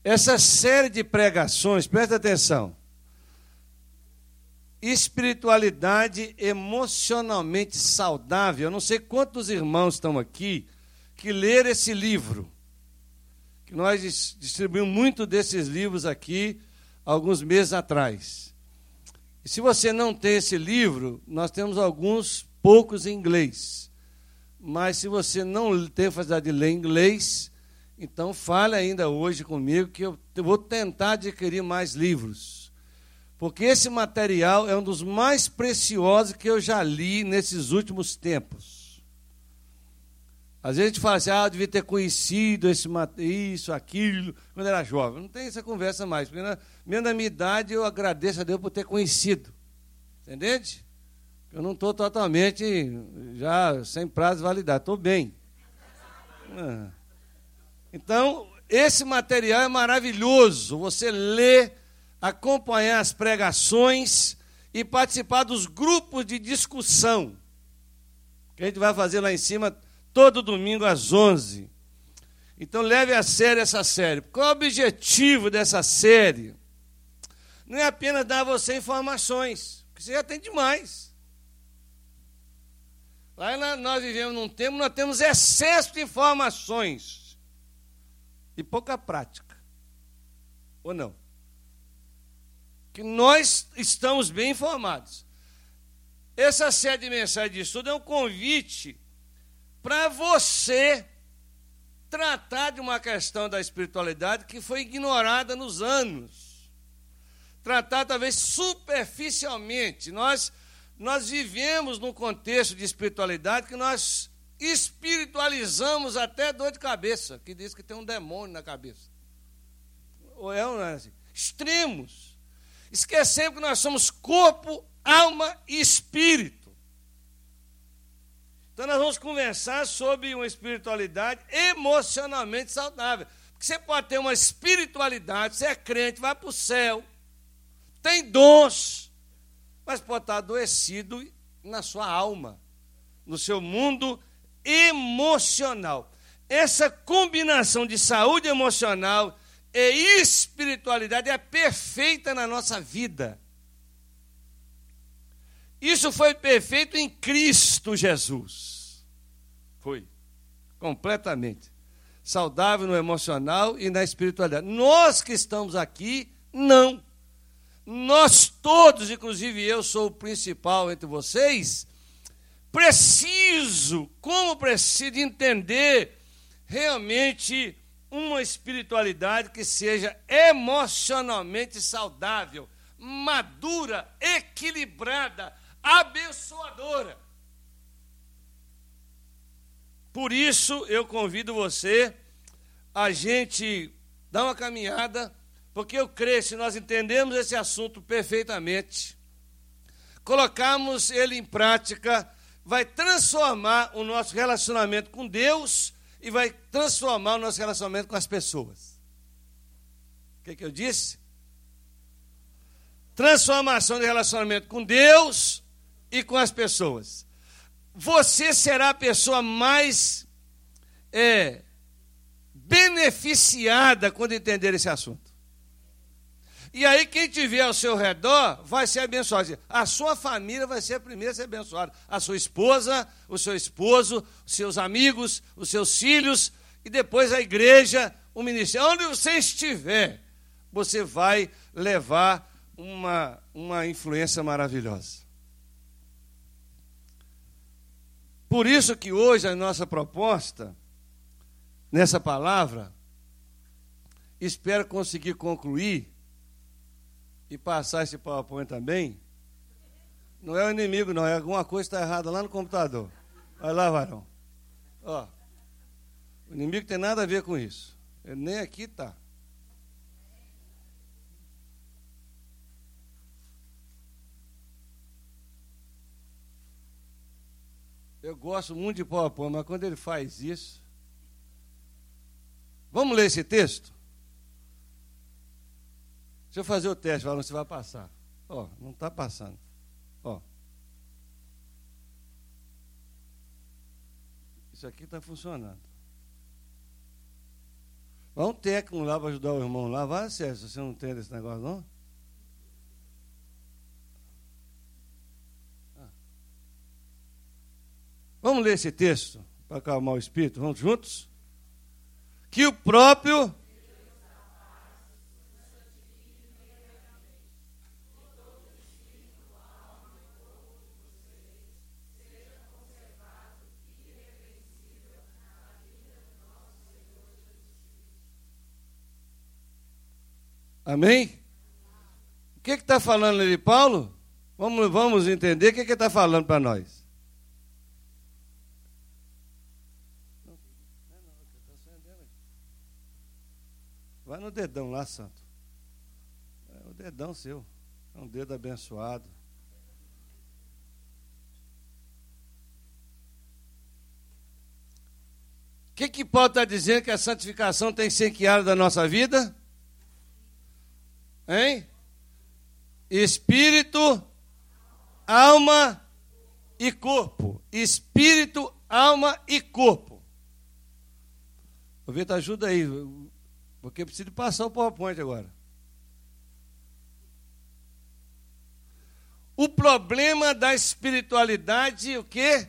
Essa série de pregações, presta atenção, espiritualidade emocionalmente saudável. Eu não sei quantos irmãos estão aqui que leram esse livro, que nós distribuímos muito desses livros aqui alguns meses atrás. E se você não tem esse livro, nós temos alguns poucos em inglês. Mas se você não tem facilidade de ler inglês, então fale ainda hoje comigo que eu vou tentar adquirir mais livros. Porque esse material é um dos mais preciosos que eu já li nesses últimos tempos. Às vezes a gente fala assim, eu devia ter conhecido isso, aquilo, quando era jovem. Não tem essa conversa mais, porque mesmo na minha idade eu agradeço a Deus por ter conhecido. Entende? Eu não estou totalmente já sem prazo de validade, estou bem. Então, esse material é maravilhoso. Você lê, acompanhar as pregações e participar dos grupos de discussão que a gente vai fazer lá em cima todo domingo às 11. Então, leve a sério essa série. Qual é o objetivo dessa série? Não é apenas dar a você informações, porque você já tem demais. Lá nós vivemos num tempo, nós temos excesso de informações e pouca prática. Ou não? Que nós estamos bem informados. Essa série de mensagens de estudo é um convite para você tratar de uma questão da espiritualidade que foi ignorada nos anos. Tratar talvez superficialmente. Nós vivemos num contexto de espiritualidade que nós espiritualizamos até dor de cabeça, que diz que tem um demônio na cabeça. Ou é ou não é assim? Extremos. Esquecemos que nós somos corpo, alma e espírito. Então nós vamos conversar sobre uma espiritualidade emocionalmente saudável. Porque você pode ter uma espiritualidade, você é crente, vai para o céu, tem dons, mas pode estar adoecido na sua alma, no seu mundo emocional. Essa combinação de saúde emocional e espiritualidade é perfeita na nossa vida. Isso foi perfeito em Cristo Jesus. Foi. Completamente. Saudável no emocional e na espiritualidade. Nós que estamos aqui, não. Nós todos, inclusive eu sou o principal entre vocês, preciso entender realmente uma espiritualidade que seja emocionalmente saudável, madura, equilibrada, abençoadora. Por isso eu convido você a gente dar uma caminhada, porque eu creio, se nós entendermos esse assunto perfeitamente, colocarmos ele em prática, vai transformar o nosso relacionamento com Deus e vai transformar o nosso relacionamento com as pessoas. O que eu disse? Transformação de relacionamento com Deus e com as pessoas. Você será a pessoa mais beneficiada quando entender esse assunto. E aí quem estiver ao seu redor vai ser abençoado. A sua família vai ser a primeira a ser abençoada. A sua esposa, o seu esposo, os seus amigos, os seus filhos, e depois a igreja, o ministério. Onde você estiver, você vai levar uma influência maravilhosa. Por isso que hoje a nossa proposta, nessa palavra, espero conseguir concluir e passar esse PowerPoint também. Não é o inimigo, não. É alguma coisa que está errada lá no computador. Vai lá, varão. Ó, o inimigo tem nada a ver com isso. Ele nem aqui está. Eu gosto muito de PowerPoint, mas quando ele faz isso... Vamos ler esse texto? Deixa eu fazer o teste, Valão, você vai passar. Ó, não está passando. Ó. Isso aqui está funcionando. Vai um técnico lá para ajudar o irmão lá. Vai, Sérgio, você não tem esse negócio, não? Vamos ler esse texto para acalmar o espírito? Vamos juntos? Que o próprio... Amém? O que está falando ali, Paulo? Vamos entender o que ele está falando para nós. Vai no dedão lá, santo. É o dedão seu. É um dedo abençoado. O que Paulo está dizendo que a santificação tem que ser em que área da nossa vida? Hein? Espírito, alma e corpo. Espírito, alma e corpo. O Vitor, ajuda aí, porque eu preciso passar o PowerPoint agora. O problema da espiritualidade, o quê?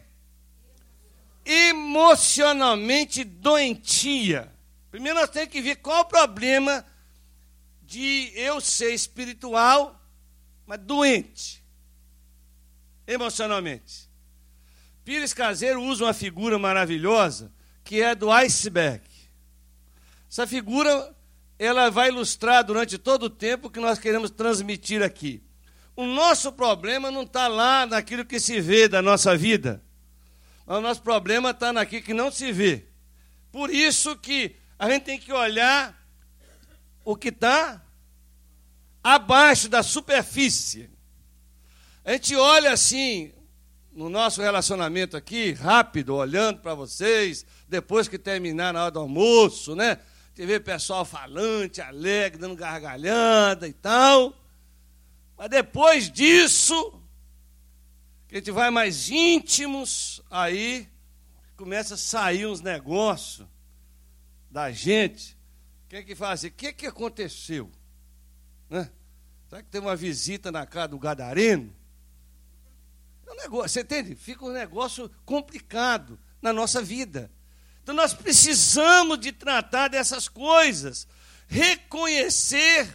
Emocionalmente doentia. Primeiro nós temos que ver qual o problema de eu ser espiritual, mas doente, emocionalmente. Pires Caseiro usa uma figura maravilhosa, que é do iceberg. Essa figura, ela vai ilustrar durante todo o tempo que nós queremos transmitir aqui. O nosso problema não está lá naquilo que se vê da nossa vida. O nosso problema está naquilo que não se vê. Por isso que a gente tem que olhar o que está abaixo da superfície. A gente olha assim, no nosso relacionamento aqui, rápido, olhando para vocês, depois que terminar na hora do almoço, né? Você vê o pessoal falante, alegre, dando gargalhada e tal. Mas depois disso, que a gente vai mais íntimos, aí começa a sair uns negócios da gente. Quem que fala assim, o que aconteceu? Né? Será que tem uma visita na casa do gadareno? É um negócio, você entende? Fica um negócio complicado na nossa vida. Então nós precisamos de tratar dessas coisas, reconhecer.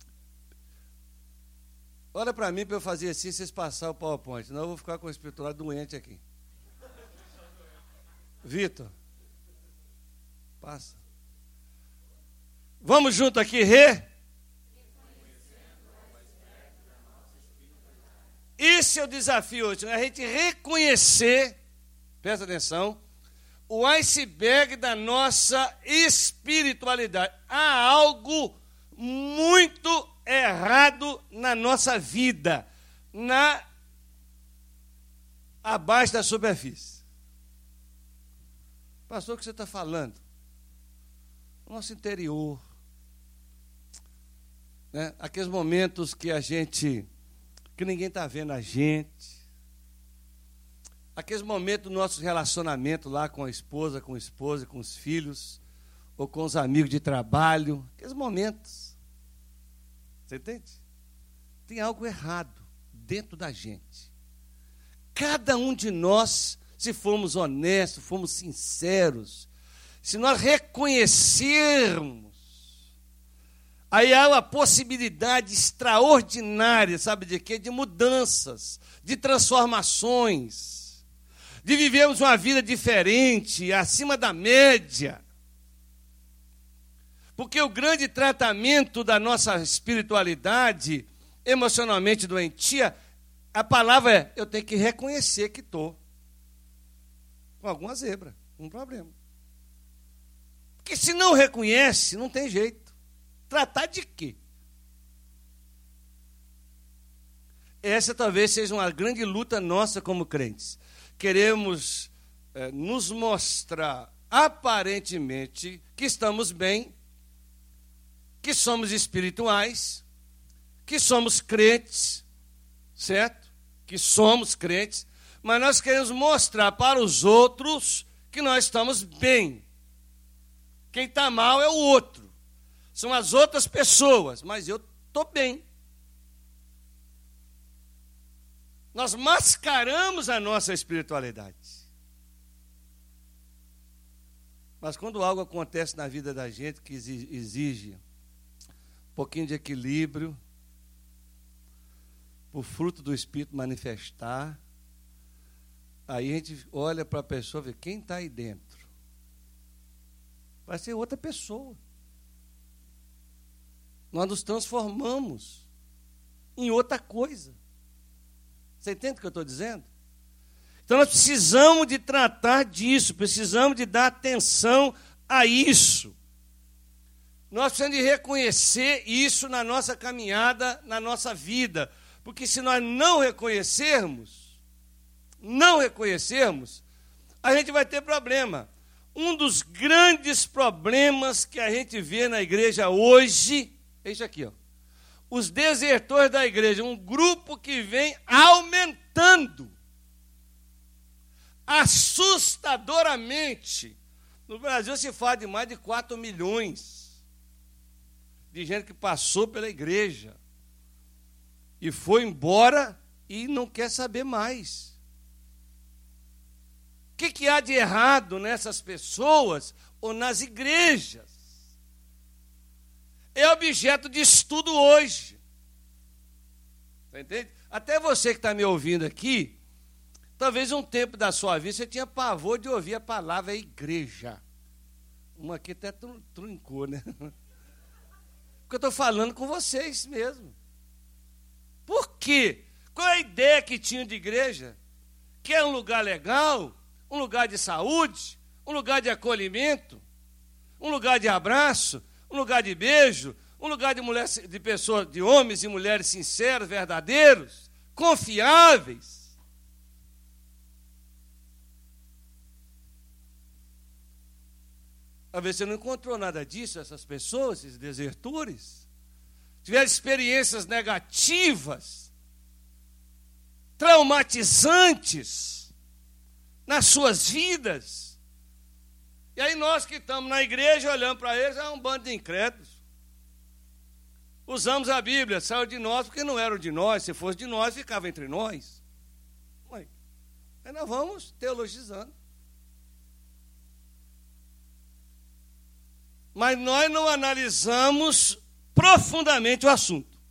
Olha para mim para eu fazer assim, vocês passarem o PowerPoint, senão eu vou ficar com o espiritual doente aqui. Vitor, passa. Vamos junto aqui, Esse é o desafio hoje, né? A gente reconhecer, presta atenção, o iceberg da nossa espiritualidade. Há algo muito errado na nossa vida, abaixo da superfície. Pastor, o que você está falando? O nosso interior, né? Aqueles momentos que que ninguém está vendo a gente, aqueles momentos do nosso relacionamento lá com a esposa, com o esposo, com os filhos, ou com os amigos de trabalho, aqueles momentos. Você entende? Tem algo errado dentro da gente. Cada um de nós, se formos honestos, formos sinceros, se nós reconhecermos, aí há uma possibilidade extraordinária, sabe de quê? De mudanças, de transformações, de vivermos uma vida diferente, acima da média. Porque o grande tratamento da nossa espiritualidade, emocionalmente doentia, a palavra é, eu tenho que reconhecer que estou com alguma zebra, um problema. Porque se não reconhece, não tem jeito. Tratar de quê? Essa talvez seja uma grande luta nossa como crentes. Queremos nos mostrar aparentemente que estamos bem, que somos espirituais, que somos crentes, certo? Que somos crentes, mas nós queremos mostrar para os outros que nós estamos bem. Quem está mal é o outro. São as outras pessoas, mas eu estou bem. Nós mascaramos a nossa espiritualidade. Mas quando algo acontece na vida da gente que exige um pouquinho de equilíbrio, o fruto do Espírito manifestar, aí a gente olha para a pessoa e vê quem está aí dentro. Vai ser outra pessoa. Nós nos transformamos em outra coisa. Você entende o que eu estou dizendo? Então nós precisamos de tratar disso, precisamos de dar atenção a isso. Nós precisamos de reconhecer isso na nossa caminhada, na nossa vida. Porque se nós não reconhecermos, a gente vai ter problema. Um dos grandes problemas que a gente vê na igreja hoje, é isso aqui, ó. Os desertores da igreja, um grupo que vem aumentando assustadoramente. No Brasil se fala de mais de 4 milhões de gente que passou pela igreja e foi embora e não quer saber mais. O que há de errado nessas pessoas ou nas igrejas? É objeto de estudo hoje. Você entende? Até você que está me ouvindo aqui, talvez um tempo da sua vida você tinha pavor de ouvir a palavra igreja. Uma aqui até truncou, né? Porque eu estou falando com vocês mesmo. Por quê? Qual é a ideia que tinha de igreja? Que é um lugar legal, um lugar de saúde, um lugar de acolhimento, um lugar de abraço, um lugar de beijo, um lugar de pessoas, de homens e mulheres sinceros, verdadeiros, confiáveis. Talvez você não encontrou nada disso, essas pessoas, esses desertores. Tiveram experiências negativas, traumatizantes nas suas vidas. E aí nós que estamos na igreja, olhando para eles, é um bando de incrédulos. Usamos a Bíblia, saiu de nós porque não eram de nós. Se fosse de nós, ficava entre nós. Aí nós vamos teologizando. Mas nós não analisamos profundamente o assunto.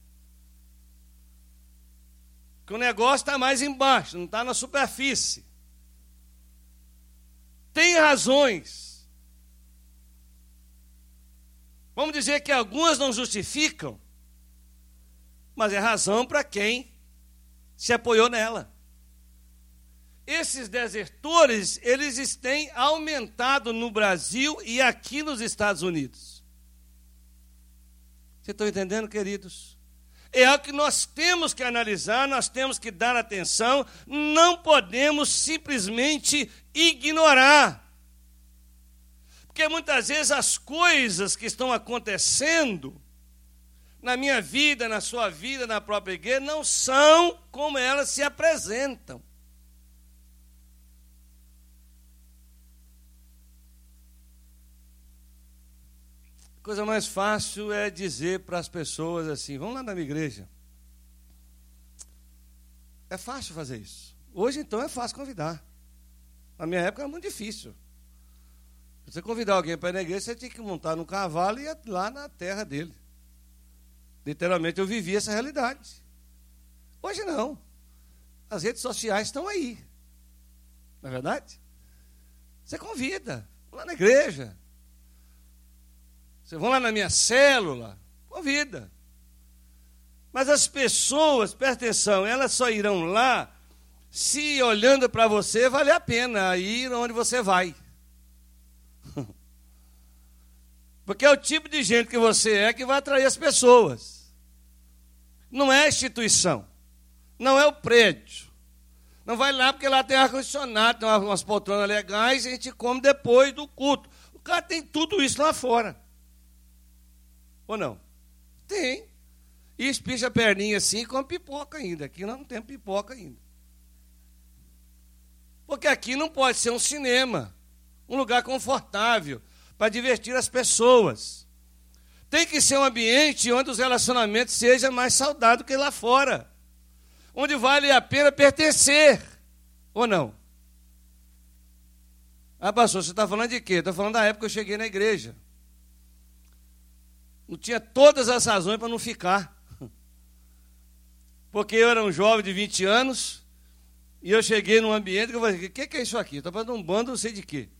Porque o negócio está mais embaixo, não está na superfície. Tem razões. Vamos dizer que algumas não justificam, mas é razão para quem se apoiou nela. Esses desertores, eles têm aumentado no Brasil e aqui nos Estados Unidos. Vocês estão entendendo, queridos? É algo que nós temos que analisar, nós temos que dar atenção, não podemos simplesmente ignorar. Porque muitas vezes as coisas que estão acontecendo na minha vida, na sua vida, na própria igreja, não são como elas se apresentam. A coisa mais fácil é dizer para as pessoas assim, vamos lá na minha igreja. É fácil fazer isso. Hoje, então, é fácil convidar. Na minha época era muito difícil. Você convidar alguém para ir na igreja, você tinha que montar num cavalo e ir lá na terra dele. Literalmente eu vivi essa realidade. Hoje não. As redes sociais estão aí. Não é verdade? Você convida. Vão lá na igreja. Vocês vão lá na minha célula. Convida. Mas as pessoas, presta atenção, elas só irão lá se olhando para você vale a pena ir onde você vai. Porque é o tipo de gente que você é que vai atrair as pessoas. Não é a instituição. Não é o prédio. Não vai lá porque lá tem ar-condicionado, tem umas poltronas legais e a gente come depois do culto. O cara tem tudo isso lá fora. Ou não? Tem. E espicha a perninha assim e come pipoca ainda. Aqui nós não temos pipoca ainda. Porque aqui não pode ser um cinema, um lugar confortável. para divertir as pessoas. Tem que ser um ambiente onde os relacionamentos sejam mais saudáveis que lá fora, onde vale a pena pertencer, ou não? Ah, pastor, você está falando de quê? Estou falando da época que eu cheguei na igreja. Não tinha todas as razões para não ficar. Porque eu era um jovem de 20 anos, e eu cheguei num ambiente que eu falei, o que é isso aqui? Estou fazendo um bando, não sei de quê.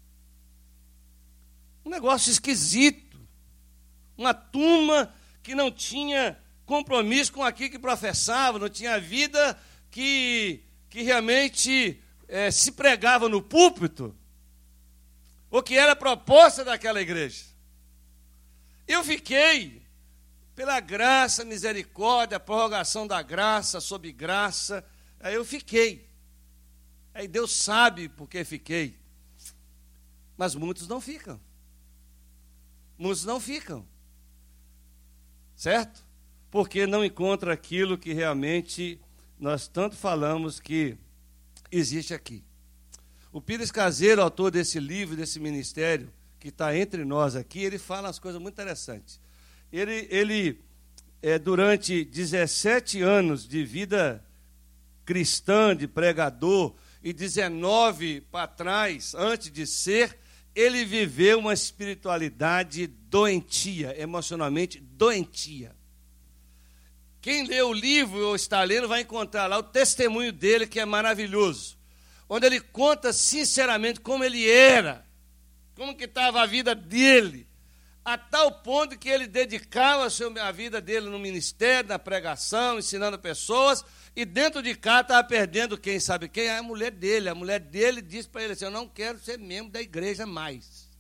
Um negócio esquisito. Uma turma que não tinha compromisso com aquilo que professava, não tinha vida que realmente se pregava no púlpito, o que era a proposta daquela igreja. Eu fiquei, pela graça, misericórdia, prorrogação da graça, sob graça, aí eu fiquei. Aí Deus sabe por que fiquei. Mas muitos não ficam. Muitos não ficam. Certo? Porque não encontra aquilo que realmente nós tanto falamos que existe aqui. O Pires Caseiro, autor desse livro, desse ministério, que está entre nós aqui, ele fala umas coisas muito interessantes. Ele durante 17 anos de vida cristã, de pregador, e 19 para trás, antes de ser, ele viveu uma espiritualidade doentia, emocionalmente doentia. Quem lê o livro ou está lendo vai encontrar lá o testemunho dele, que é maravilhoso, onde ele conta sinceramente como ele era, como que estava a vida dele, a tal ponto que ele dedicava a vida dele no ministério, na pregação, ensinando pessoas, e dentro de cá estava perdendo quem sabe quem? A mulher dele. A mulher dele disse para ele assim, eu não quero ser membro da igreja mais.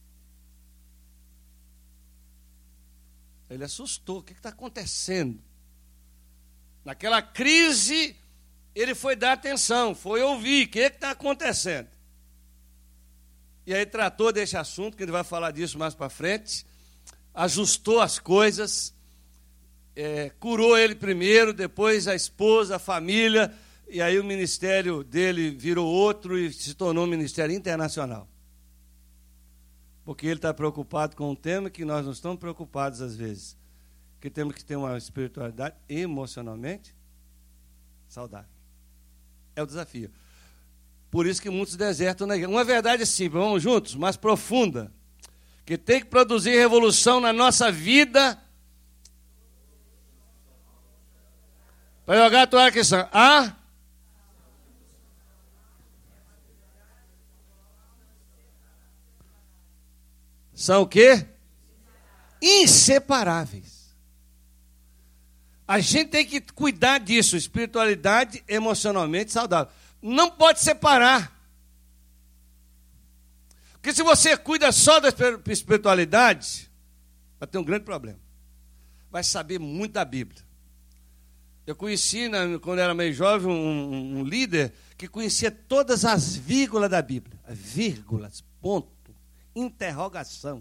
Ele assustou, o que está acontecendo? Naquela crise, ele foi dar atenção, foi ouvir, o que está acontecendo? E aí tratou desse assunto, que ele vai falar disso mais para frente, ajustou as coisas, curou ele primeiro, depois a esposa, a família, e aí o ministério dele virou outro e se tornou um ministério internacional. Porque ele está preocupado com um tema que nós não estamos preocupados às vezes, que temos que ter uma espiritualidade emocionalmente saudável. É o desafio. Por isso que muitos desertam na igreja. Uma verdade simples, vamos juntos, mais profunda, que tem que produzir revolução na nossa vida. Para jogar a toalha que são são o quê? Inseparáveis. A gente tem que cuidar disso, espiritualidade emocionalmente saudável. Não pode separar. Porque se você cuida só da espiritualidade, vai ter um grande problema. Vai saber muito da Bíblia. Eu conheci, quando era meio jovem, um líder que conhecia todas as vírgulas da Bíblia. Vírgulas, ponto, interrogação.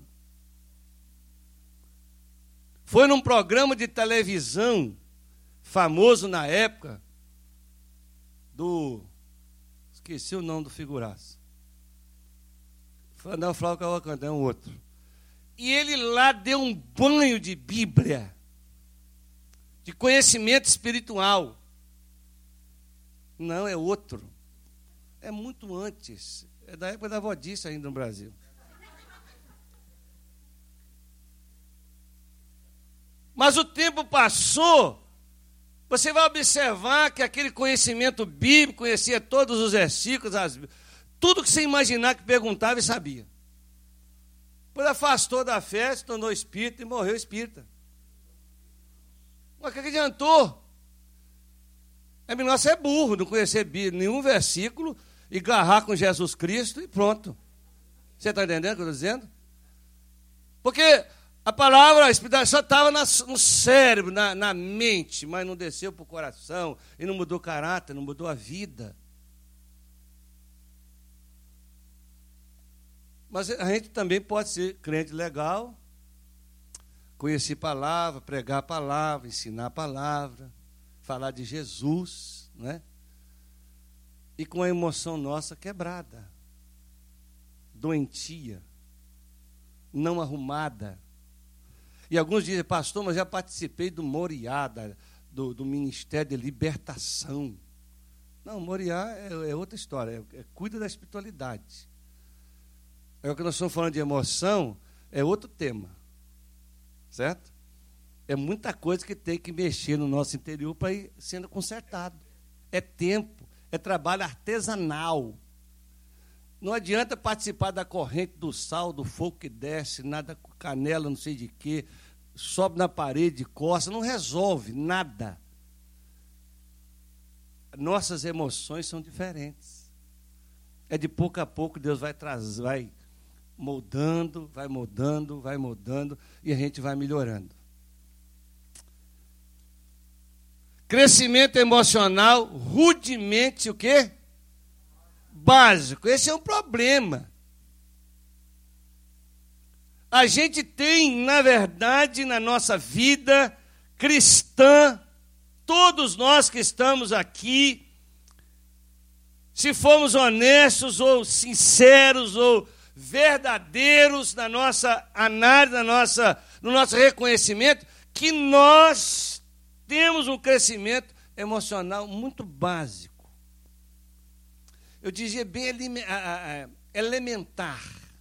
Foi num programa de televisão, famoso na época, esqueci o nome do figuraço. Não, Flávio Cavalcante, é um outro. E ele lá deu um banho de Bíblia, de conhecimento espiritual. Não, é outro. É muito antes. É da época da Vodice ainda no Brasil. Mas o tempo passou, você vai observar que aquele conhecimento bíblico, conhecia todos os versículos, tudo que você imaginar que perguntava e sabia. Depois afastou da fé, se tornou espírita e morreu espírita. Mas o que adiantou? É melhor ser burro, não conhecer nenhum versículo e agarrar com Jesus Cristo e pronto. Você está entendendo o que eu estou dizendo? Porque a palavra, a espiritualidade só estava no cérebro, na mente, mas não desceu para o coração e não mudou o caráter, não mudou a vida. Mas a gente também pode ser crente legal, conhecer a palavra, pregar a palavra, ensinar a palavra, falar de Jesus, né? E com a emoção nossa quebrada, doentia, não arrumada. E alguns dizem, pastor, mas já participei do Moriá, do Ministério de Libertação. Não, Moriá é outra história, cuida da espiritualidade. É o que nós estamos falando de emoção, é outro tema, certo? É muita coisa que tem que mexer no nosso interior para ir sendo consertado. É tempo, é trabalho artesanal. Não adianta participar da corrente do sal, do fogo que desce, nada com canela, não sei de quê, sobe na parede, coça, não resolve nada. Nossas emoções são diferentes. É de pouco a pouco Deus vai moldando, e a gente vai melhorando. Crescimento emocional, rudemente o quê? Básico. Esse é um problema. A gente tem, na verdade, na nossa vida cristã, todos nós que estamos aqui, se formos honestos ou sinceros ou verdadeiros na nossa análise, no nosso reconhecimento, que nós temos um crescimento emocional muito básico. Eu dizia bem elementar,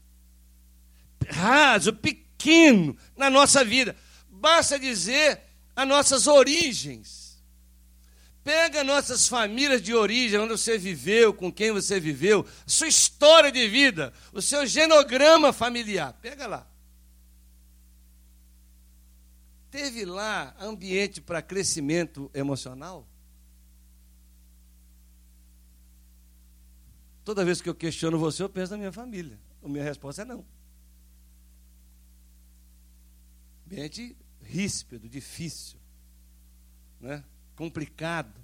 raso, pequeno na nossa vida. Basta dizer as nossas origens. Pega nossas famílias de origem, onde você viveu, com quem você viveu, sua história de vida, o seu genograma familiar. Pega lá. Teve lá ambiente para crescimento emocional? Toda vez que eu questiono você, eu penso na minha família. A minha resposta é não. Ambiente ríspido, difícil, né? Complicado.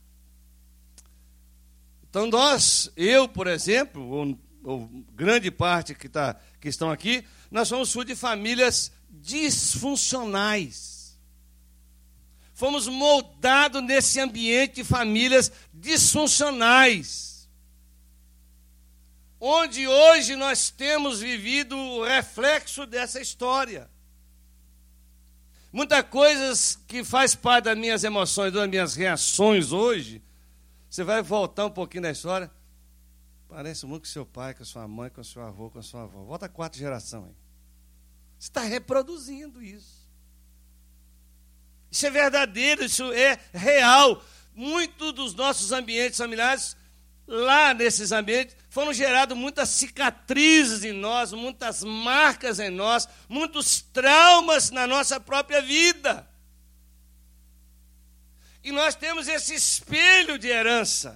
Então eu, por exemplo, ou grande parte que estão aqui, nós somos fruto de famílias disfuncionais. Fomos moldados nesse ambiente de famílias disfuncionais, onde hoje nós temos vivido o reflexo dessa história. Muitas coisas que faz parte das minhas emoções, das minhas reações hoje, você vai voltar um pouquinho na história, parece muito com seu pai, com sua mãe, com seu avô, com sua avó. Volta a 4 gerações aí. Você está reproduzindo isso. Isso é verdadeiro, isso é real. Muitos dos nossos ambientes familiares, lá nesses ambientes, foram gerados muitas cicatrizes em nós, muitas marcas em nós, muitos traumas na nossa própria vida. E nós temos esse espelho de herança.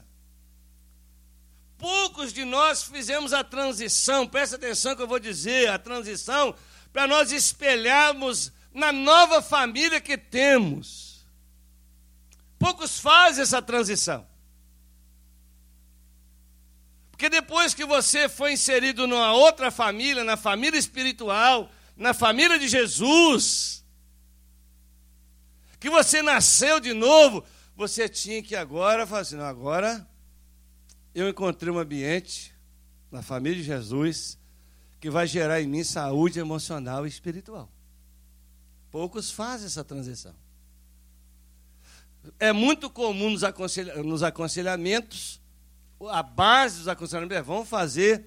Poucos de nós fizemos a transição, presta atenção que eu vou dizer, a transição, para nós espelharmos na nova família que temos. Poucos fazem essa transição. Porque depois que você foi inserido numa outra família, na família espiritual, na família de Jesus, que você nasceu de novo, você tinha que agora falar assim, não, agora eu encontrei um ambiente na família de Jesus que vai gerar em mim saúde emocional e espiritual. Poucos fazem essa transição. É muito comum nos aconselhamentos, a base dos aconselhamentos é, vamos fazer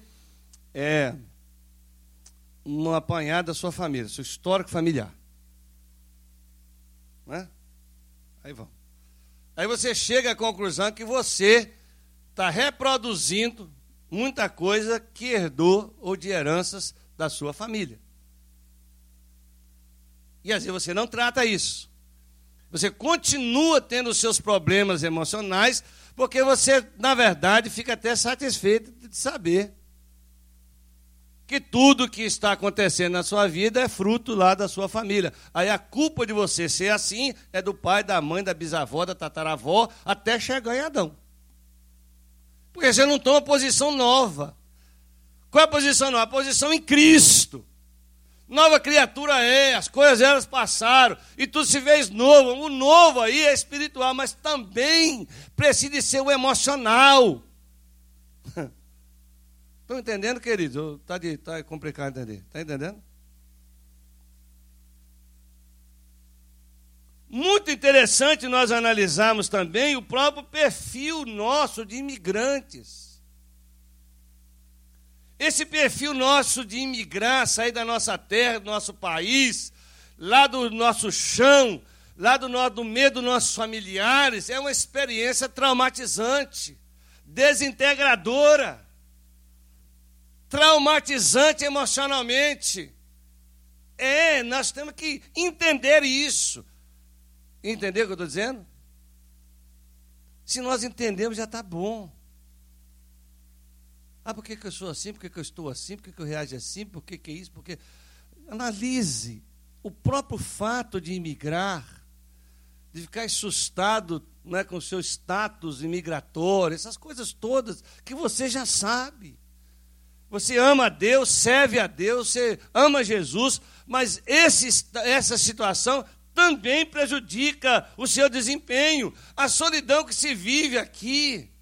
um apanhado da sua família, seu histórico familiar. Né? Aí vamos. Aí você chega à conclusão que você está reproduzindo muita coisa que herdou ou de heranças da sua família. E às vezes você não trata isso. Você continua tendo os seus problemas emocionais, porque você, na verdade, fica até satisfeito de saber que tudo que está acontecendo na sua vida é fruto lá da sua família. Aí a culpa de você ser assim é do pai, da mãe, da bisavó, da tataravó, até chegar em Adão. Porque você não toma posição nova. Qual é a posição nova? A posição em Cristo. Nova criatura é, as coisas elas passaram, e tudo se fez novo. O novo aí é espiritual, mas também precisa ser o emocional. Estão entendendo, queridos? Está complicado entender. Está entendendo? Muito interessante nós analisarmos também o próprio perfil nosso de imigrantes. Esse perfil nosso de imigrar, sair da nossa terra, do nosso país, lá do nosso chão, lá do meio dos nossos familiares, é uma experiência traumatizante, desintegradora, traumatizante emocionalmente. Nós temos que entender isso. Entender o que eu estou dizendo? Se nós entendemos, já está bom. Por que eu sou assim? Por que eu estou assim? Por que eu reajo assim? Por que é isso? Porque analise o próprio fato de imigrar, de ficar assustado, né, com o seu status imigratório, essas coisas todas que você já sabe. Você ama a Deus, serve a Deus, você ama Jesus, mas essa situação também prejudica o seu desempenho. A solidão que se vive aqui.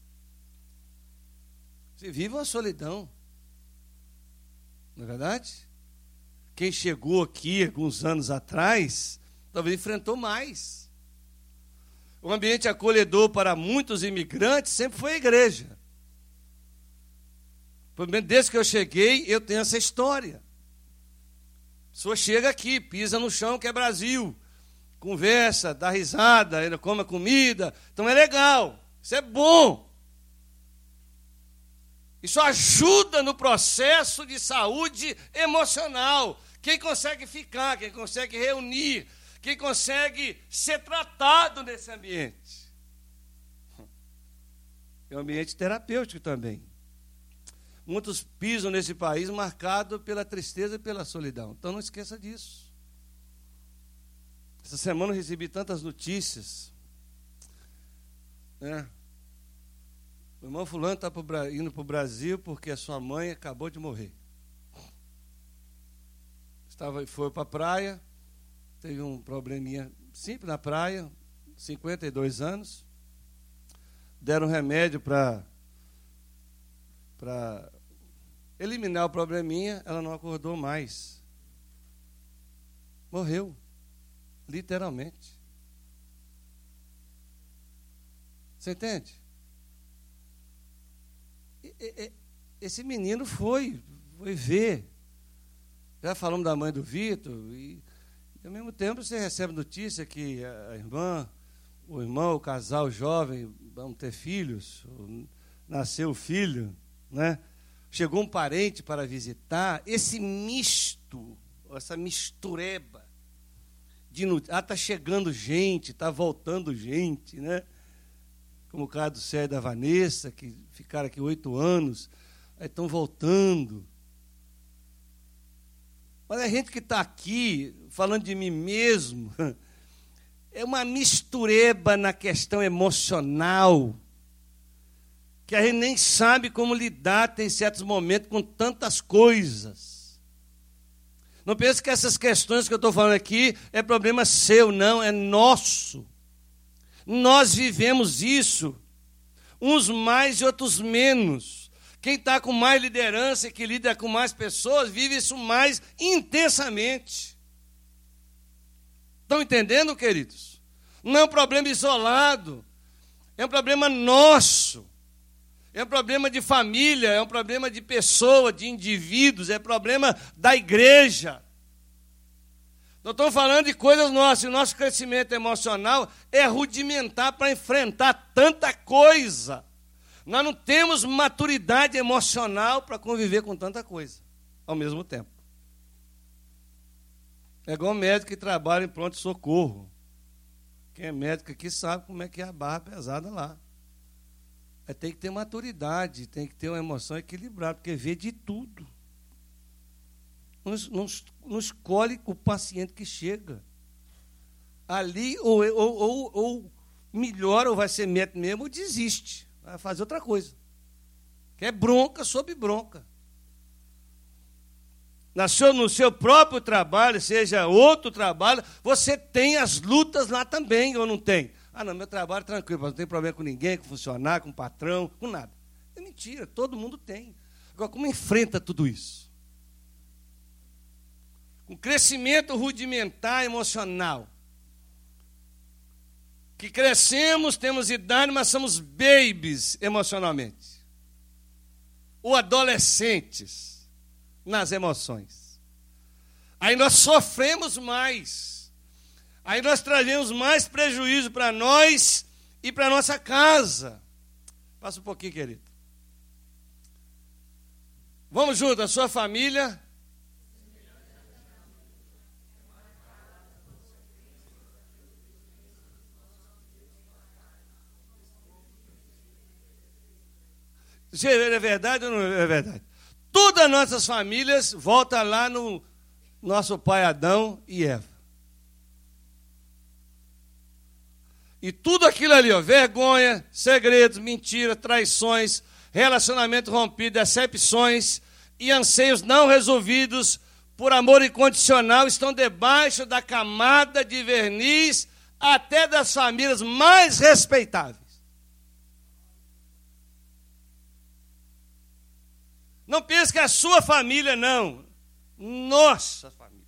Se vive uma solidão. Não é verdade? Quem chegou aqui alguns anos atrás, talvez enfrentou mais. O ambiente acolhedor para muitos imigrantes sempre foi a igreja. Pelo menos desde que eu cheguei, eu tenho essa história. A pessoa chega aqui, pisa no chão, que é Brasil, conversa, dá risada, ainda come a comida. Então é legal, isso é bom. Isso ajuda no processo de saúde emocional. Quem consegue ficar, quem consegue reunir, quem consegue ser tratado nesse ambiente. É um ambiente terapêutico também. Muitos pisam nesse país marcado pela tristeza e pela solidão. Então não esqueça disso. Essa semana eu recebi tantas notícias. Né? O irmão fulano está indo para o Brasil porque a sua mãe acabou de morrer. Foi para a praia, teve um probleminha simples na praia, 52 anos. Deram remédio para eliminar o probleminha, ela não acordou mais. Morreu, literalmente. Você entende? Esse menino foi ver. Já falamos da mãe do Vitor, e ao mesmo tempo você recebe notícia que a irmã, o irmão, o casal jovem vão ter filhos, nasceu o filho, né? Chegou um parente para visitar, esse misto, essa mistureba, está chegando gente, está voltando gente, né? Como o caso do Cé e da Vanessa, que ficaram aqui 8 anos, aí estão voltando. Mas a gente que está aqui, falando de mim mesmo, é uma mistureba na questão emocional, que a gente nem sabe como lidar, tem certos momentos, com tantas coisas. Não pense que essas questões que eu estou falando aqui é problema seu, não, é nosso. Nós vivemos isso, uns mais e outros menos. Quem está com mais liderança, que lida com mais pessoas, vive isso mais intensamente. Estão entendendo, queridos? Não é um problema isolado, é um problema nosso. É um problema de família, é um problema de pessoa, de indivíduos, é problema da igreja. Nós estamos falando de coisas nossas, e o nosso crescimento emocional é rudimentar para enfrentar tanta coisa. Nós não temos maturidade emocional para conviver com tanta coisa ao mesmo tempo. É igual médico que trabalha em pronto-socorro. Quem é médico aqui sabe como é que é a barra pesada lá. Tem que ter maturidade, tem que ter uma emoção equilibrada, porque vê de tudo. Não escolhe o paciente que chega. Ali, ou melhora, ou vai ser médico mesmo, ou desiste. Vai fazer outra coisa. Que é bronca sobre bronca. No seu próprio trabalho, seja outro trabalho, você tem as lutas lá também, ou não tem? Não, meu trabalho é tranquilo, não tem problema com ninguém, com funcionário, com patrão, com nada. É mentira, todo mundo tem. Agora, como enfrenta tudo isso? Com crescimento rudimentar emocional, que crescemos, temos idade, mas somos babies emocionalmente. Ou adolescentes nas emoções. Aí nós sofremos mais. Aí nós trazemos mais prejuízo para nós e para a nossa casa. Passa um pouquinho, querido. Vamos junto, a sua família. É verdade ou não é verdade? Todas as nossas famílias voltam lá no nosso pai Adão e Eva. E tudo aquilo ali, ó, vergonha, segredos, mentiras, traições, relacionamento rompido, decepções e anseios não resolvidos por amor incondicional estão debaixo da camada de verniz até das famílias mais respeitáveis. Não pense que é a sua família, não. Nossa família.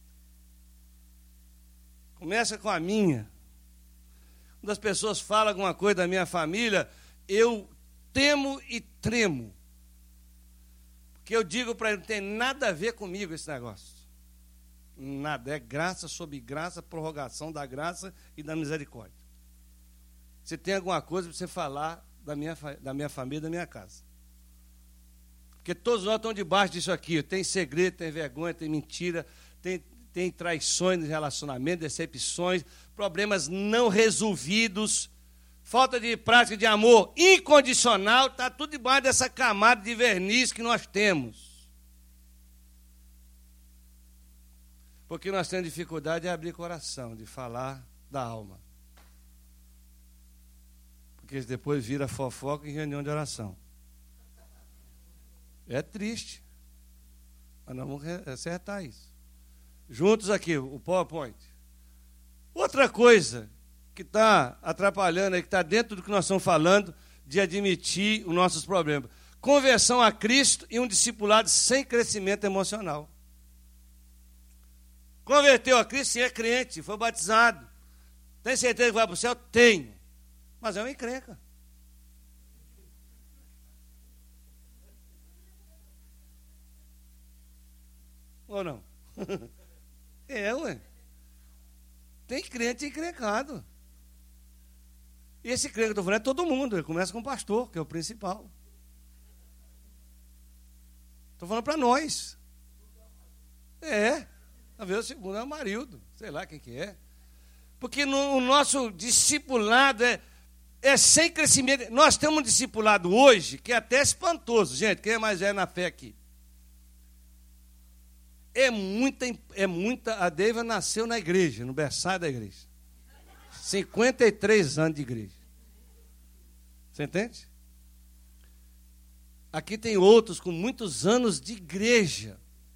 Começa com a minha. Quando as pessoas falam alguma coisa da minha família, eu temo e tremo. Porque eu digo para ele, não tem nada a ver comigo esse negócio. Nada, é graça sobre graça, prorrogação da graça e da misericórdia. Você tem alguma coisa para você falar da minha família, da minha casa. Porque todos nós estamos debaixo disso aqui. Tem segredo, tem vergonha, tem mentira, tem traições de relacionamento, decepções, problemas não resolvidos, falta de prática de amor incondicional, está tudo debaixo dessa camada de verniz que nós temos. Porque nós temos dificuldade de abrir coração, de falar da alma. Porque depois vira fofoca em reunião de oração. É triste. Mas nós vamos acertar isso. Juntos aqui, o PowerPoint. Outra coisa que está atrapalhando, que está dentro do que nós estamos falando, de admitir os nossos problemas. Conversão a Cristo e um discipulado sem crescimento emocional. Converteu a Cristo, sim, é crente, foi batizado. Tem certeza que vai para o céu? Tenho. Mas é uma encrenca. Ou não? É, ué. Tem crente encrencado. E esse crente que eu estou falando é todo mundo. Ele começa com o pastor, que é o principal. Estou falando para nós. É. Talvez o segundo é o Marildo. Sei lá quem que é. Porque o nosso discipulado é sem crescimento. Nós temos um discipulado hoje que é até espantoso. Gente, quem é mais velho na fé aqui? É muita. A Deiva nasceu na igreja, no berçário da igreja. 53 anos de igreja. Você entende? Aqui tem outros com muitos anos de igreja,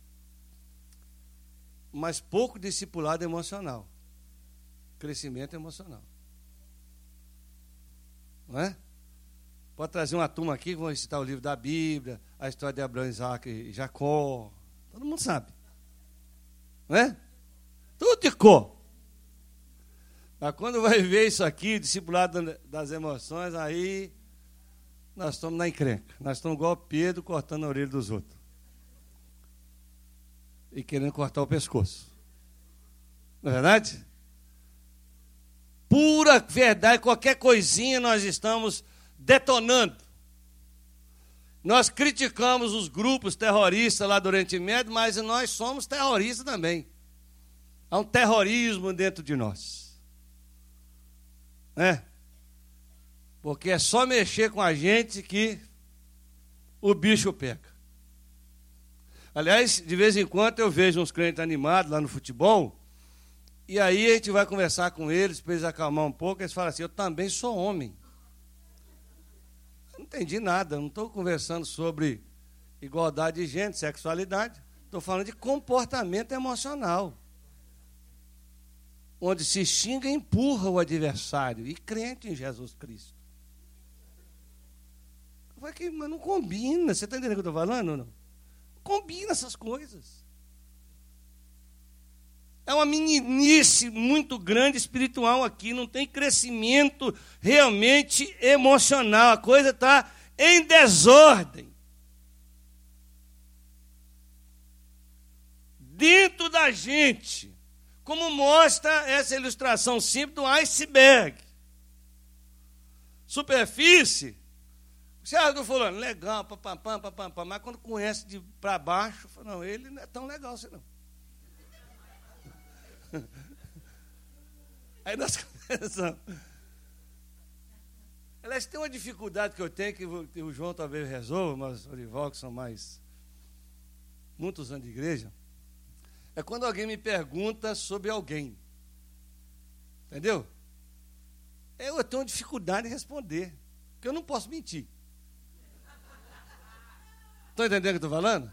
mas pouco discipulado emocional. Crescimento emocional. Não é? Pode trazer uma turma aqui, vamos citar o livro da Bíblia, a história de Abraão, Isaac e Jacó. Todo mundo sabe. Não é? Tudo de cor. Mas quando vai ver isso aqui, discipulado das emoções, aí nós estamos na encrenca. Nós estamos igual Pedro cortando a orelha dos outros. E querendo cortar o pescoço. Não é verdade? Pura verdade, qualquer coisinha nós estamos detonando. Nós criticamos os grupos terroristas lá do Oriente Médio, mas nós somos terroristas também. Há um terrorismo dentro de nós. Porque é só mexer com a gente que o bicho pega. Aliás, de vez em quando eu vejo uns crentes animados lá no futebol, e aí a gente vai conversar com eles, para eles acalmar um pouco, eles falam assim, eu também sou homem. Eu não entendi nada, não estou conversando sobre igualdade de gênero, sexualidade, estou falando de comportamento emocional. Onde se xinga e empurra o adversário, e crente em Jesus Cristo. Eu falei, mas não combina, você está entendendo o que eu estou falando ou não? Combina essas coisas. É uma meninice muito grande espiritual aqui, não tem crescimento realmente emocional, a coisa está em desordem. Dentro da gente, como mostra essa ilustração simples do iceberg. Superfície, você acha do fulano, legal, papapá, mas quando conhece de para baixo, não, ele não é tão legal assim não. Aí nós começamos. Aliás, tem uma dificuldade que eu tenho, que o João talvez resolva, mas o Orival, que são muitos anos de igreja, é quando alguém me pergunta sobre alguém. Entendeu? Eu tenho dificuldade em responder, porque eu não posso mentir. Estão entendendo o que eu estou falando?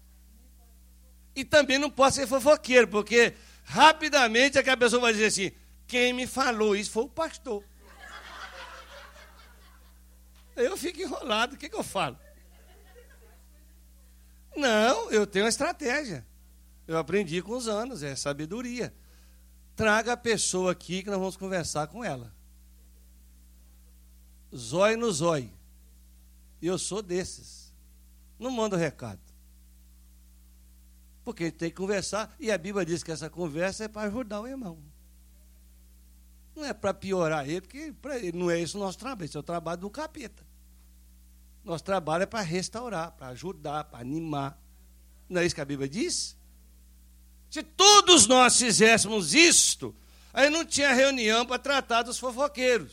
E também não posso ser fofoqueiro, porque rapidamente aquela pessoa vai dizer assim, quem me falou isso foi o pastor. Eu fico enrolado, o que eu falo? Não, eu tenho uma estratégia. Eu aprendi com os anos, é sabedoria. Traga a pessoa aqui que nós vamos conversar com ela. Zóio no zóio. Eu sou desses. Não mando recado. Porque a gente tem que conversar, e a Bíblia diz que essa conversa é para ajudar o irmão. Não é para piorar ele, porque não é isso o nosso trabalho, esse é o trabalho do capeta. Nosso trabalho é para restaurar, para ajudar, para animar. Não é isso que a Bíblia diz? Se todos nós fizéssemos isto, aí não tinha reunião para tratar dos fofoqueiros.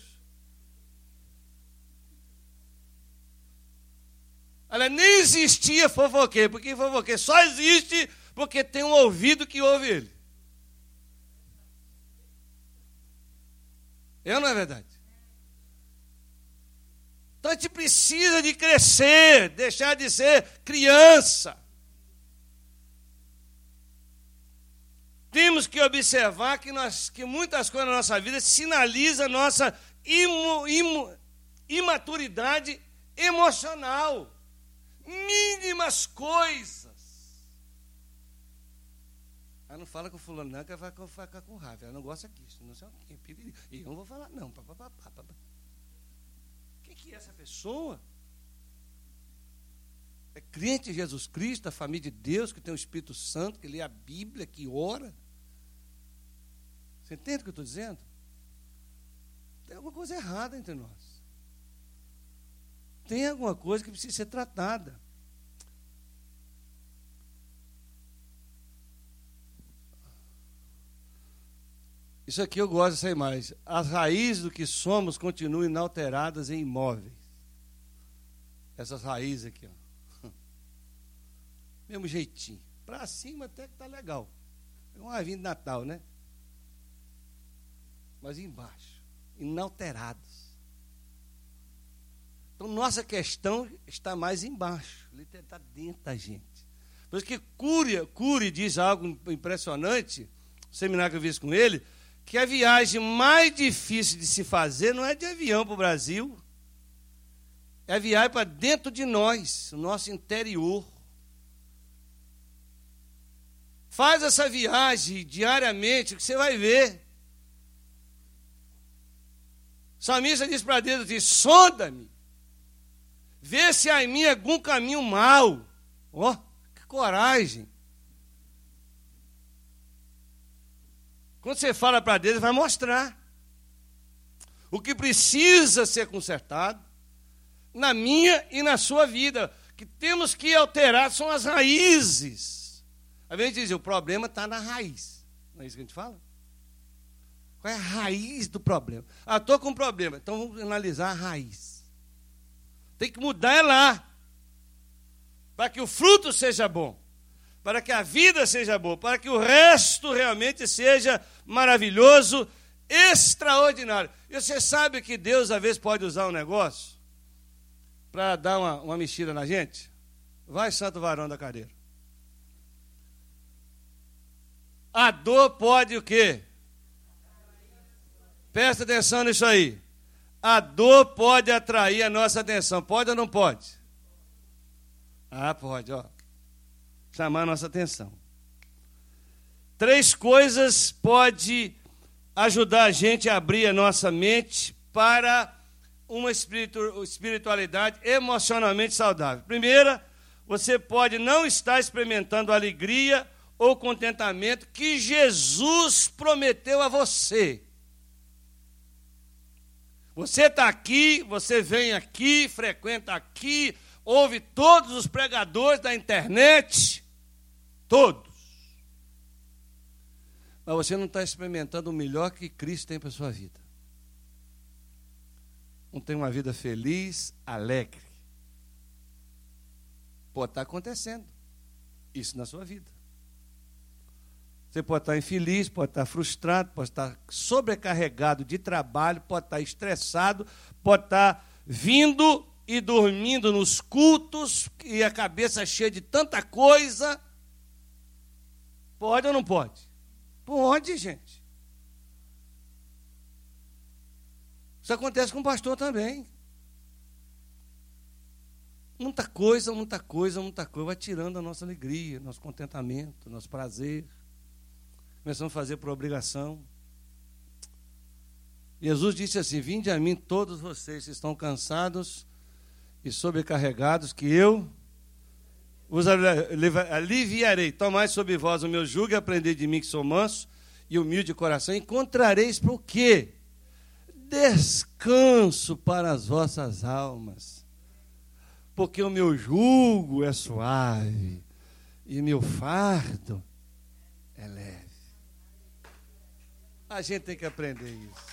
Olha, nem existia fofoqueiro, porque fofoqueiro só existe porque tem um ouvido que ouve ele. É ou não é verdade? Então a gente precisa de crescer, deixar de ser criança. Temos que observar que muitas coisas na nossa vida sinalizam a nossa imaturidade emocional. Mínimas coisas. Ela não fala com o fulano, não, que ela vai ficar com raiva. Ela não gosta disso. Não sei o quê. E eu não vou falar, não. Que é essa pessoa? É crente em Jesus Cristo, a família de Deus, que tem o Espírito Santo, que lê a Bíblia, que ora. Você entende o que eu estou dizendo? Tem alguma coisa errada entre nós. Tem alguma coisa que precisa ser tratada. Isso aqui eu gosto dessa imagem. As raízes do que somos continuam inalteradas e imóveis. Essas raízes aqui, ó. Mesmo jeitinho. Para cima até que está legal. É uma árvore de Natal, né? Mas embaixo, inalterados. Então, nossa questão está mais embaixo. Ele está dentro da gente. Por isso que Cury diz algo impressionante, no seminário que eu fiz com ele, que a viagem mais difícil de se fazer não é de avião para o Brasil, é a viagem para dentro de nós, o nosso interior. Faz essa viagem diariamente, que você vai ver. O salmista diz para Deus, diz, sonda-me, vê se há em mim algum caminho mau. Ó, que coragem. Quando você fala para Deus, ele vai mostrar o que precisa ser consertado na minha e na sua vida. Que temos que alterar são as raízes. Às vezes diz, o problema está na raiz. Não é isso que a gente fala? Qual é a raiz do problema? Ah, estou com um problema. Então vamos analisar a raiz. Tem que mudar é lá. Para que o fruto seja bom. Para que a vida seja boa. Para que o resto realmente seja maravilhoso, extraordinário. E você sabe que Deus, às vezes, pode usar um negócio para dar uma mexida na gente? Vai, santo varão da cadeira. A dor pode o quê? Presta atenção nisso aí. A dor pode atrair a nossa atenção. Pode ou não pode? Ah, pode, ó. Chamar a nossa atenção. 3 coisas podem ajudar a gente a abrir a nossa mente para uma espiritualidade emocionalmente saudável. Primeira, você pode não estar experimentando alegria ou contentamento que Jesus prometeu a você. Você está aqui, você vem aqui, frequenta aqui, ouve todos os pregadores da internet, todos. Mas você não está experimentando o melhor que Cristo tem para a sua vida. Não tem uma vida feliz, alegre. Pode estar acontecendo isso na sua vida. Você pode estar infeliz, pode estar frustrado, pode estar sobrecarregado de trabalho, pode estar estressado, pode estar vindo e dormindo nos cultos e a cabeça cheia de tanta coisa. Pode ou não pode? Pode, gente. Isso acontece com o pastor também. Muita coisa vai tirando a nossa alegria, nosso contentamento, nosso prazer. Começamos a fazer por obrigação. Jesus disse assim: vinde a mim todos vocês que estão cansados e sobrecarregados, que eu os aliviarei. Tomai sobre vós o meu jugo e aprendei de mim, que sou manso e humilde de coração. Encontrareis para o quê? Descanso para as vossas almas. Porque o meu jugo é suave e o meu fardo é leve. A gente tem que aprender isso.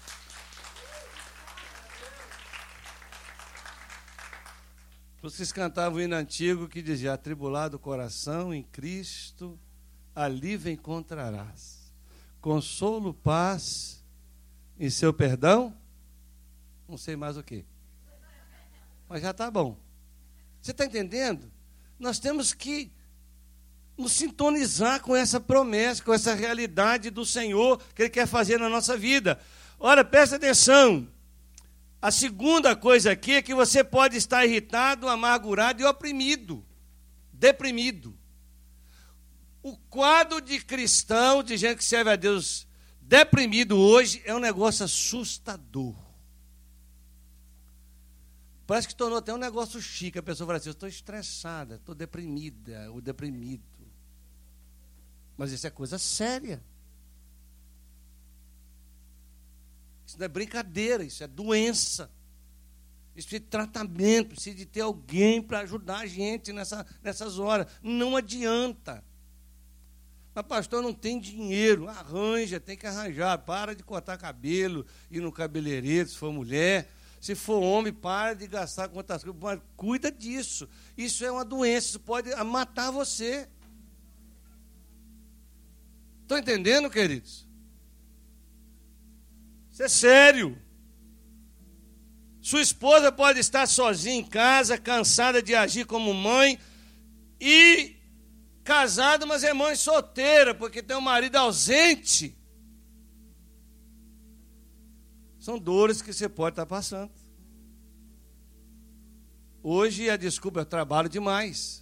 Vocês cantavam o hino antigo que dizia: atribulado o coração em Cristo, alívio encontrarás. Consolo, paz em seu perdão. Não sei mais o que. Mas já está bom. Você está entendendo? Nós temos que nos sintonizar com essa promessa, com essa realidade do Senhor que Ele quer fazer na nossa vida. Ora, presta atenção. A segunda coisa aqui é que você pode estar irritado, amargurado e oprimido, deprimido. O quadro de cristão, de gente que serve a Deus deprimido hoje, é um negócio assustador. Parece que tornou até um negócio chique. A pessoa fala assim: eu estou estressada, estou deprimida, ou deprimido. Mas isso é coisa séria. Isso não é brincadeira, isso é doença. Isso precisa de tratamento, precisa de ter alguém para ajudar a gente nessas horas. Não adianta. Mas, pastor, não tem dinheiro. Arranja, tem que arranjar. Para de cortar cabelo, ir no cabeleireiro, se for mulher. Se for homem, para de gastar com outras coisas. Mas cuida disso. Isso é uma doença, isso pode matar você. Estão entendendo, queridos? Isso é sério. Sua esposa pode estar sozinha em casa, cansada de agir como mãe, e casada, mas é mãe solteira, porque tem um marido ausente. São dores que você pode estar passando. Hoje a desculpa é: eu trabalho demais.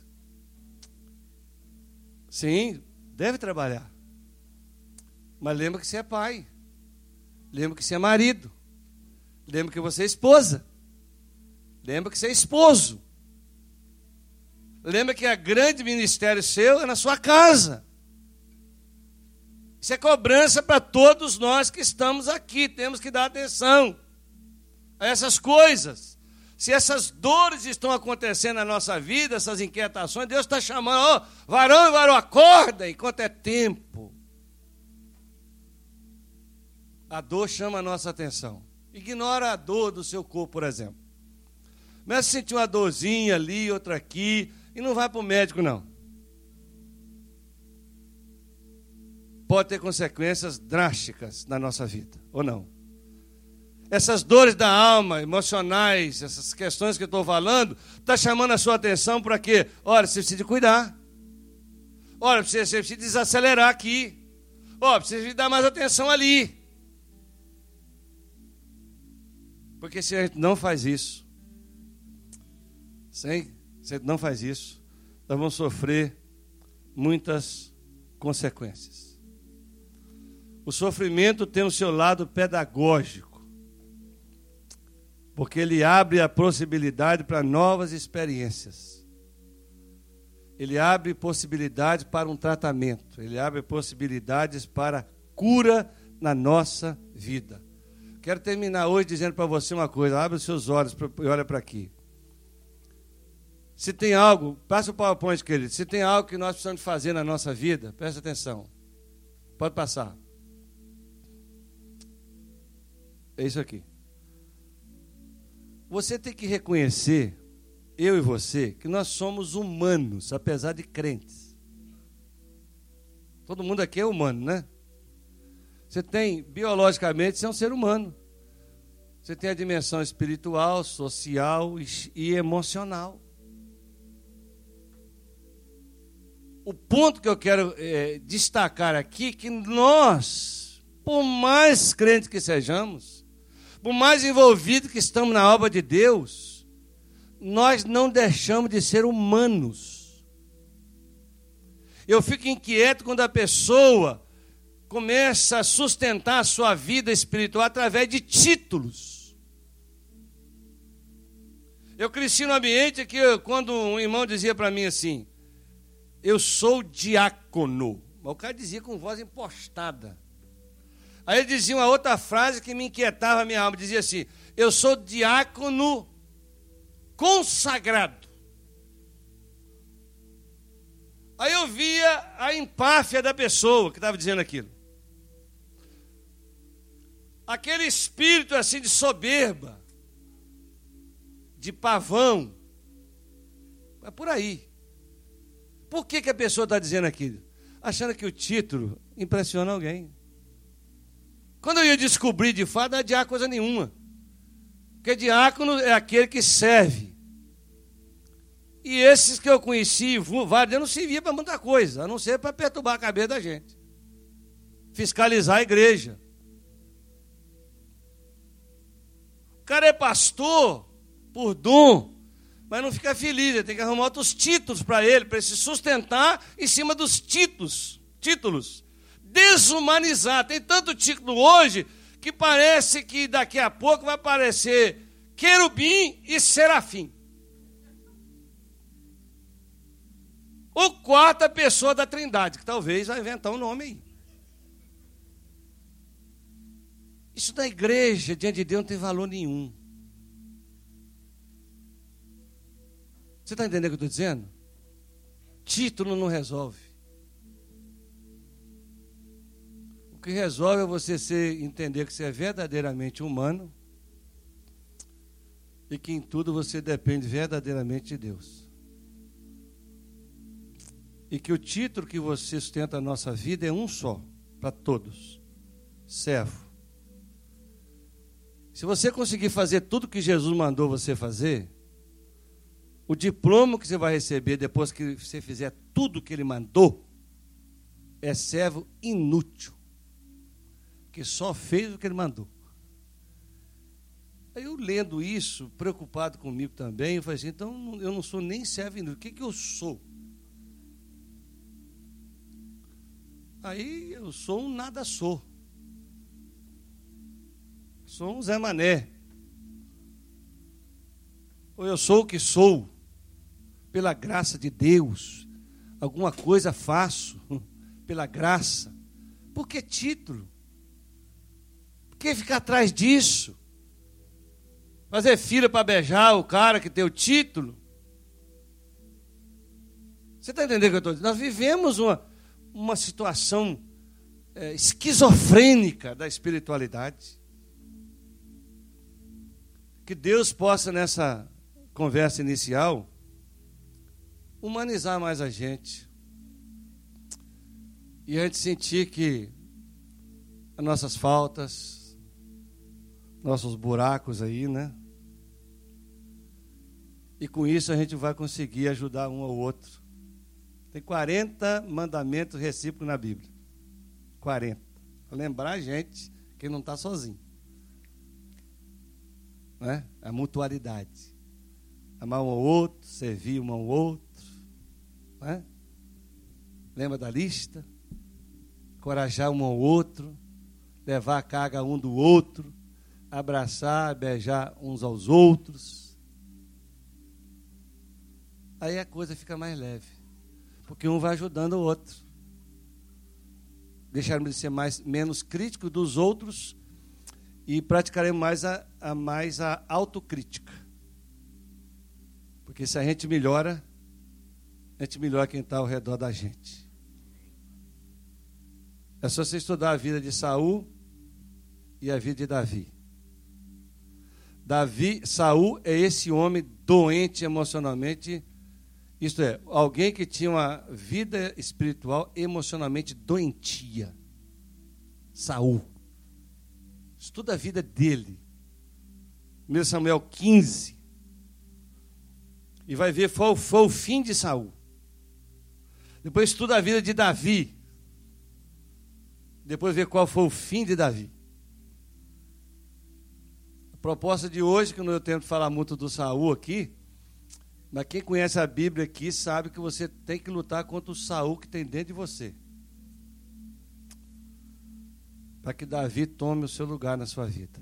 Sim, deve trabalhar. Mas lembra que você é pai. Lembra que você é marido. Lembra que você é esposa. Lembra que você é esposo. Lembra que o grande ministério seu é na sua casa. Isso é cobrança para todos nós que estamos aqui. Temos que dar atenção a essas coisas. Se essas dores estão acontecendo na nossa vida, essas inquietações, Deus está chamando: varão e varão, acorda enquanto é tempo. A dor chama a nossa atenção. Ignora a dor do seu corpo, por exemplo. Começa a sentir uma dorzinha ali, outra aqui, e não vai para o médico, não. Pode ter consequências drásticas na nossa vida, ou não? Essas dores da alma, emocionais, essas questões que eu estou falando, está chamando a sua atenção para quê? Olha, você precisa de cuidar. Olha, você precisa desacelerar aqui. Olha, precisa de dar mais atenção ali. Porque se a gente não faz isso, se a gente não faz isso, nós vamos sofrer muitas consequências. O sofrimento tem o seu lado pedagógico, porque ele abre a possibilidade para novas experiências. Ele abre possibilidades para um tratamento. Ele abre possibilidades para cura na nossa vida. Quero terminar hoje dizendo para você uma coisa. Abre os seus olhos e olha para aqui. Se tem algo, passa o PowerPoint, querido. Se tem algo que nós precisamos fazer na nossa vida, presta atenção. Pode passar. É isso aqui. Você tem que reconhecer, eu e você, que nós somos humanos, apesar de crentes. Todo mundo aqui é humano, né? Você tem, biologicamente, você é um ser humano. Você tem a dimensão espiritual, social e emocional. O ponto que eu quero destacar aqui é que nós, por mais crentes que sejamos, por mais envolvidos que estamos na obra de Deus, nós não deixamos de ser humanos. Eu fico inquieto quando a pessoa começa a sustentar a sua vida espiritual através de títulos. Eu cresci num ambiente que, quando um irmão dizia para mim assim, eu sou diácono, mas o cara dizia com voz impostada. Aí ele dizia uma outra frase que me inquietava a minha alma, dizia assim, eu sou diácono consagrado. Aí eu via a empáfia da pessoa que estava dizendo aquilo. Aquele espírito assim de soberba, de pavão, é por aí. Por que a pessoa está dizendo aquilo? Achando que o título impressiona alguém. Quando eu ia descobrir de fato, não adianta coisa nenhuma. Porque diácono é aquele que serve. E esses que eu conheci, vários, não servia para muita coisa, a não ser para perturbar a cabeça da gente. Fiscalizar a igreja. O cara é pastor por dom, mas não fica feliz, ele tem que arrumar outros títulos para ele se sustentar em cima dos títulos. Desumanizar. Tem tanto título hoje que parece que daqui a pouco vai aparecer querubim e serafim. Ou quarta pessoa da Trindade, que talvez vai inventar um nome aí. Isso da igreja, diante de Deus, não tem valor nenhum. Você está entendendo o que eu estou dizendo? Título não resolve. O que resolve é você entender que você é verdadeiramente humano e que em tudo você depende verdadeiramente de Deus. E que o título que você sustenta a nossa vida é um só, para todos: servo. Se você conseguir fazer tudo que Jesus mandou você fazer, o diploma que você vai receber depois que você fizer tudo que ele mandou é servo inútil, que só fez o que ele mandou. Aí eu lendo isso, preocupado comigo também, eu falei assim, então eu não sou nem servo inútil, o que eu sou? Aí eu sou um nada sou. Sou um Zé Mané. Ou eu sou o que sou, pela graça de Deus. Alguma coisa faço, pela graça. Por que título? Por que ficar atrás disso? Fazer fila para beijar o cara que tem o título? Você está entendendo o que eu estou dizendo? Nós vivemos uma situação esquizofrênica da espiritualidade. Que Deus possa, nessa conversa inicial, humanizar mais a gente. E a gente sentir que as nossas faltas, nossos buracos aí, né? E com isso a gente vai conseguir ajudar um ao outro. Tem 40 mandamentos recíprocos na Bíblia. 40. Para lembrar a gente que não está sozinho. Né? A mutualidade. Amar um ao outro, servir um ao outro. Né? Lembra da lista? Encorajar um ao outro. levar a carga um do outro, abraçar, beijar uns aos outros. Aí a coisa fica mais leve, porque um vai ajudando o outro. Deixaremos de ser menos críticos dos outros e praticaremos mais a autocrítica. Porque se a gente melhora quem está ao redor da gente. É só você estudar a vida de Saul e a vida de Davi. Saul é esse homem doente emocionalmente, isto é, alguém que tinha uma vida espiritual emocionalmente doentia. Saul. Estuda a vida dele. 1 Samuel 15. E vai ver qual foi o fim de Saul. Depois estuda a vida de Davi. Depois vê qual foi o fim de Davi. A proposta de hoje, que não eu tento falar muito do Saul aqui, mas quem conhece a Bíblia aqui sabe que você tem que lutar contra o Saul que tem dentro de você. Para que Davi tome o seu lugar na sua vida.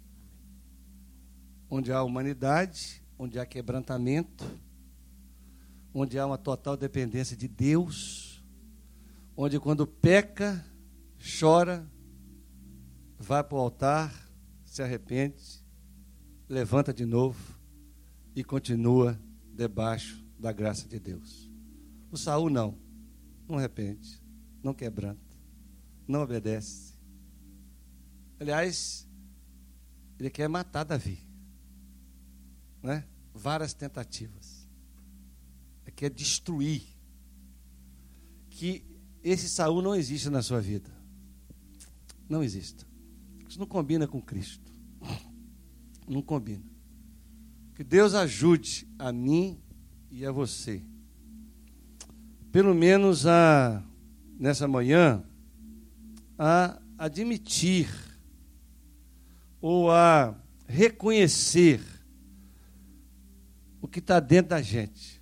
Onde há humanidade, onde há quebrantamento, onde há uma total dependência de Deus, onde quando peca, chora, vai para o altar, se arrepende, levanta de novo e continua debaixo da graça de Deus. O Saul não arrepende, não quebranta, não obedece. Aliás, ele quer matar Davi, né? Várias tentativas. Ele quer destruir. Que esse Saul não existe na sua vida. Não existe. Isso não combina com Cristo. Não combina. Que Deus ajude a mim e a você. Pelo menos nessa manhã, a admitir ou a reconhecer o que está dentro da gente.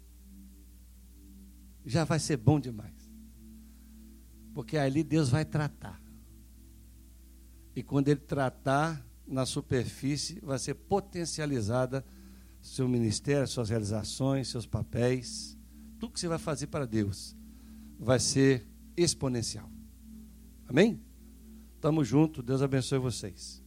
Já vai ser bom demais. Porque ali Deus vai tratar. E quando Ele tratar, na superfície, vai ser potencializada seu ministério, suas realizações, seus papéis. Tudo que você vai fazer para Deus vai ser exponencial. Amém? Tamo junto. Deus abençoe vocês.